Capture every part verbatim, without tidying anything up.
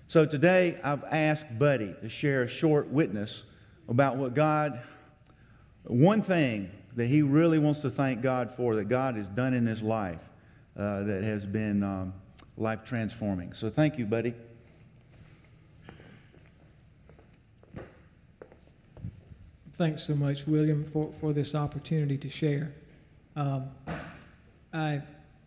So today I've asked Buddy to share a short witness about what God, one thing that he really wants to thank God for, that God has done in his life uh, that has been um, life transforming. So thank you, Buddy. Thanks so much, William, for, for this opportunity to share. Um, I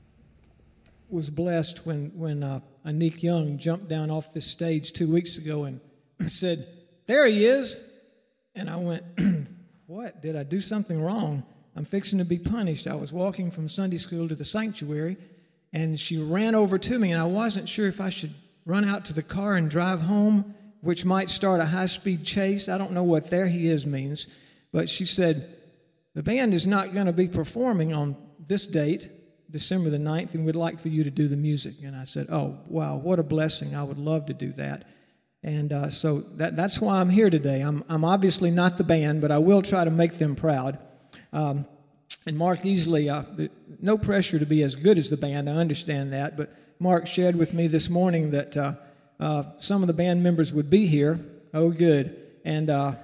was blessed when, when uh, Anik Young jumped down off this stage two weeks ago and said, "There he is." And I went, "What? Did I do something wrong? I'm fixing to be punished." I was walking from Sunday school to the sanctuary, and she ran over to me, and I wasn't sure if I should run out to the car and drive home, which might start a high-speed chase. I don't know what "there he is" means. But she said, "The band is not going to be performing on this date, December the ninth, and we'd like for you to do the music." And I said, "Oh, wow, what a blessing. I would love to do that." And uh, so that, that's why I'm here today. I'm, I'm obviously not the band, but I will try to make them proud. Um, and Mark Easley, uh, no pressure to be as good as the band, I understand that, but Mark shared with me this morning that uh, uh, some of the band members would be here. Oh, good. And uh,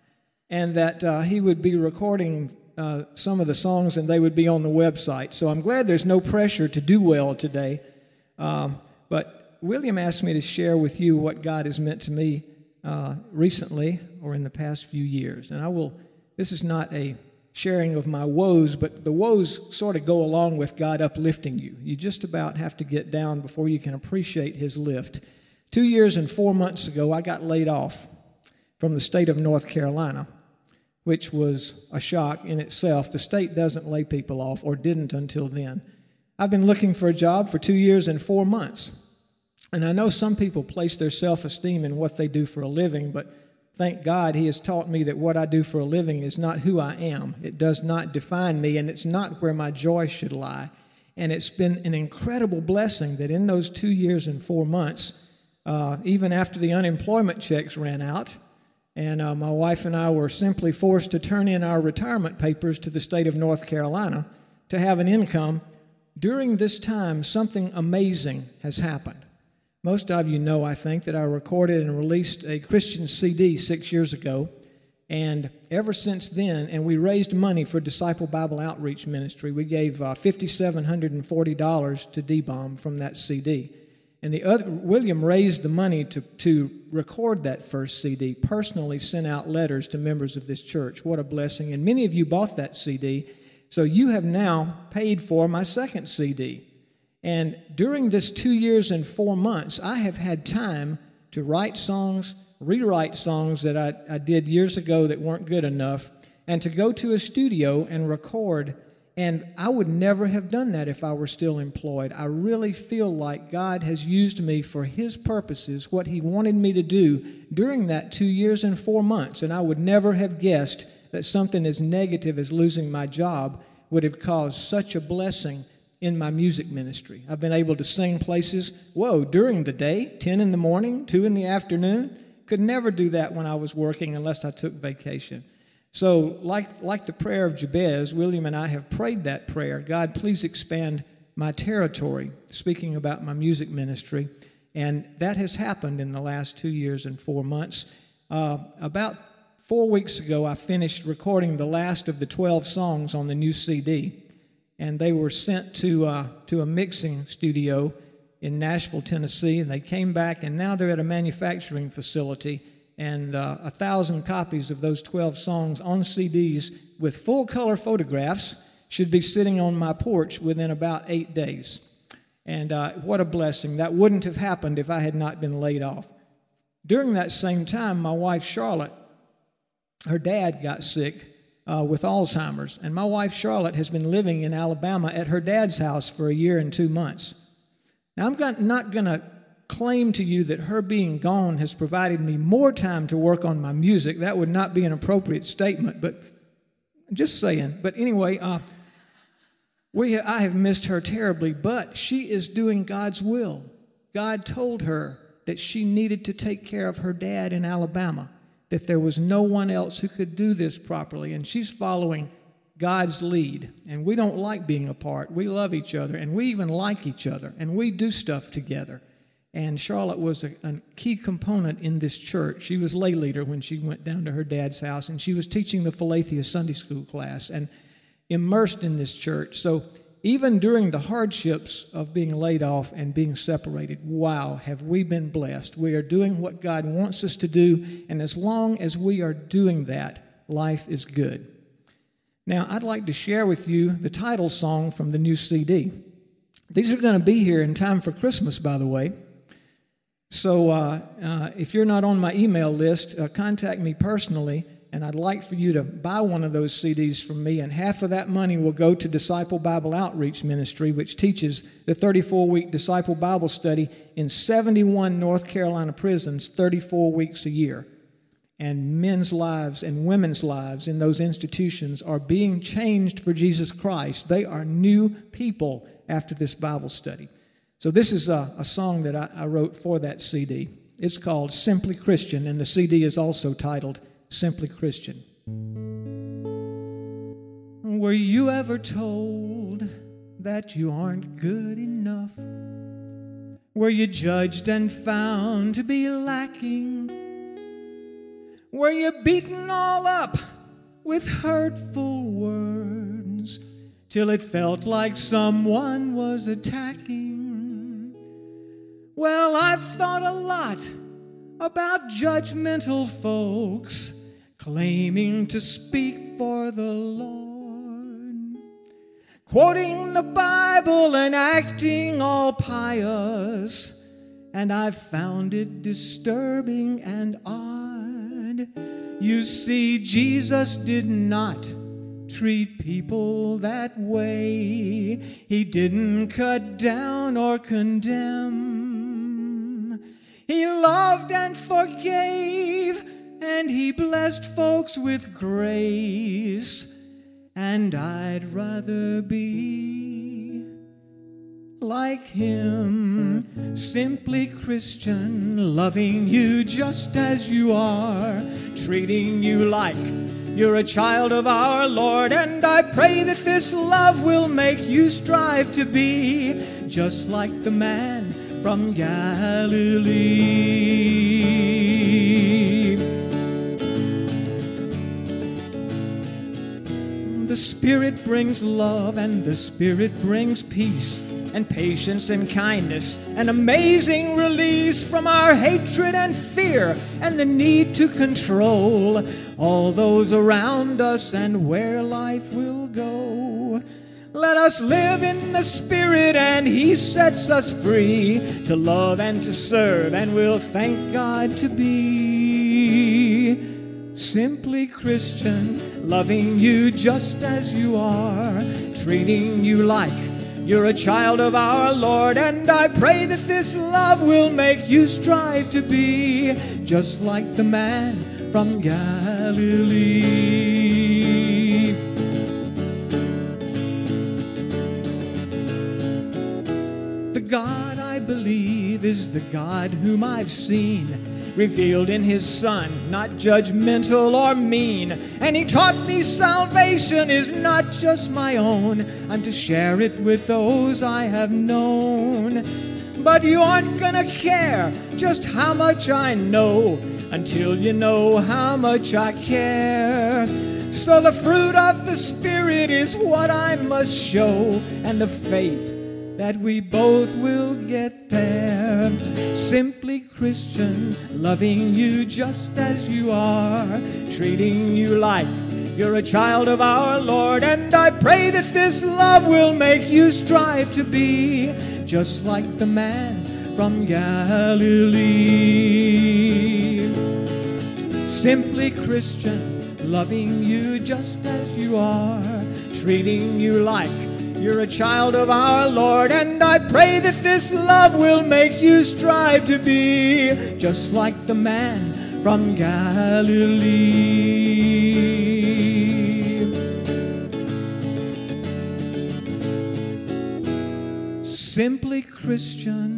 and that uh, he would be recording uh, some of the songs and they would be on the website. So I'm glad there's no pressure to do well today. Um, but William asked me to share with you what God has meant to me uh, recently or in the past few years. And I will, this is not a sharing of my woes, but the woes sort of go along with God uplifting you. You just about have to get down before you can appreciate his lift. Two years and four months ago, I got laid off from the state of North Carolina, which was a shock in itself. The state doesn't lay people off, or didn't until then. I've been looking for a job for two years and four months. And I know some people place their self-esteem in what they do for a living, but thank God he has taught me that what I do for a living is not who I am. It does not define me, and it's not where my joy should lie. And it's been an incredible blessing that in those two years and four months, uh, even after the unemployment checks ran out, and uh, my wife and I were simply forced to turn in our retirement papers to the state of North Carolina to have an income. During this time, something amazing has happened. Most of you know, I think, that I recorded and released a Christian C D six years ago, and ever since then, and we raised money for Disciple Bible Outreach Ministry. We gave uh, five thousand seven hundred forty dollars to D B O M from that C D. And the other, William raised the money to, to record that first C D, personally sent out letters to members of this church. What a blessing. And many of you bought that C D, so you have now paid for my second C D. And during this two years and four months, I have had time to write songs, rewrite songs that I, I did years ago that weren't good enough, and to go to a studio and record. And I would never have done that if I were still employed. I really feel like God has used me for his purposes, what he wanted me to do during that two years and four months. And I would never have guessed that something as negative as losing my job would have caused such a blessing in my music ministry. I've been able to sing places, whoa, during the day, ten in the morning, two in the afternoon. Could never do that when I was working unless I took vacation. So like, like the prayer of Jabez, William and I have prayed that prayer. God, please expand my territory, speaking about my music ministry. And that has happened in the last two years and four months. Uh, about four weeks ago, I finished recording the last of the twelve songs on the new C D. And they were sent to uh, to a mixing studio in Nashville, Tennessee, and they came back, and now they're at a manufacturing facility, and uh, a thousand copies of those twelve songs on C Ds with full-color photographs should be sitting on my porch within about eight days. And uh, what a blessing. That wouldn't have happened if I had not been laid off. During that same time, my wife, Charlotte, her dad got sick Uh, with Alzheimer's. And my wife, Charlotte, has been living in Alabama at her dad's house for a year and two months. Now, I'm got, not going to claim to you that her being gone has provided me more time to work on my music. That would not be an appropriate statement, but just saying. But anyway, uh, we ha- I have missed her terribly, but she is doing God's will. God told her that she needed to take care of her dad in Alabama, that there was no one else who could do this properly, and she's following God's lead. And we don't like being apart. We love each other, and we even like each other, and we do stuff together. And Charlotte was a, a key component in this church. She was lay leader when she went down to her dad's house, and she was teaching the Philethia Sunday School class and immersed in this church. So even during the hardships of being laid off and being separated, wow, have we been blessed. We are doing what God wants us to do, and as long as we are doing that, life is good. Now, I'd like to share with you the title song from the new C D. These are going to be here in time for Christmas, by the way. So uh, uh, if you're not on my email list, uh, contact me personally, and I'd like for you to buy one of those C Ds from me, and half of that money will go to Disciple Bible Outreach Ministry, which teaches the thirty-four week Disciple Bible Study in seventy-one North Carolina prisons, thirty-four weeks a year. And men's lives and women's lives in those institutions are being changed for Jesus Christ. They are new people after this Bible study. So this is a, a song that I, I wrote for that C D. It's called Simply Christian, and the C D is also titled Simply Christian. Were you ever told that you aren't good enough? Were you judged and found to be lacking? Were you beaten all up with hurtful words till it felt like someone was attacking? Well, I've thought a lot about judgmental folks claiming to speak for the Lord, quoting the Bible and acting all pious, and I've found it disturbing and odd. You see, Jesus did not treat people that way. He didn't cut down or condemn. He loved and forgave, and he blessed folks with grace. And I'd rather be like him, simply Christian, loving you just as you are, treating you like you're a child of our Lord. And I pray that this love will make you strive to be just like the man from Galilee. The Spirit brings love, and the Spirit brings peace and patience and kindness, an amazing release from our hatred and fear and the need to control all those around us and where life will go. Let us live in the Spirit, and He sets us free to love and to serve, and we'll thank God to be simply Christian, loving you just as you are, treating you like you're a child of our Lord. And I pray that this love will make you strive to be just like the man from Galilee. The God I believe is the God whom I've seen, revealed in His Son, not judgmental or mean. And He taught me salvation is not just my own. I'm to share it with those I have known. But you aren't gonna care just how much I know until you know how much I care. So the fruit of the Spirit is what I must show, and the faith that we both will get there. Simply Christian, loving you just as you are, treating you like you're a child of our Lord. And I pray that this love will make you strive to be just like the man from Galilee. Simply Christian, loving you just as you are, treating you like you're a child of our Lord. And I pray that this love will make you strive to be just like the man from Galilee. Simply Christian.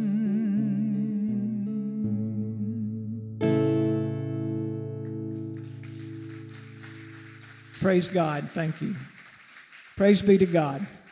Praise God. Thank you. Praise be to God.